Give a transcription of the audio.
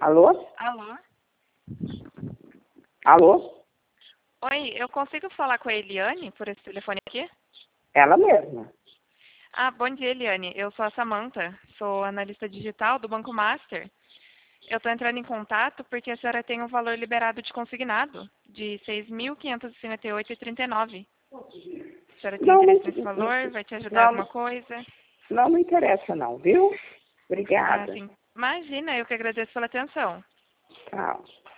Alô? Alô? Alô? Oi, eu consigo falar com a Eliane por esse telefone aqui? Ela mesma. Ah, bom dia, Eliane. Eu sou a Samantha, sou analista digital do Banco Master. Eu estou entrando em contato porque a senhora tem um valor liberado de consignado de R$ 6.558,39. A senhora tem Não, interesse nesse valor? Vai te ajudar em não, alguma coisa? não interessa não, viu? Ah, Obrigada. sim. Imagina, eu que agradeço pela atenção. Tchau.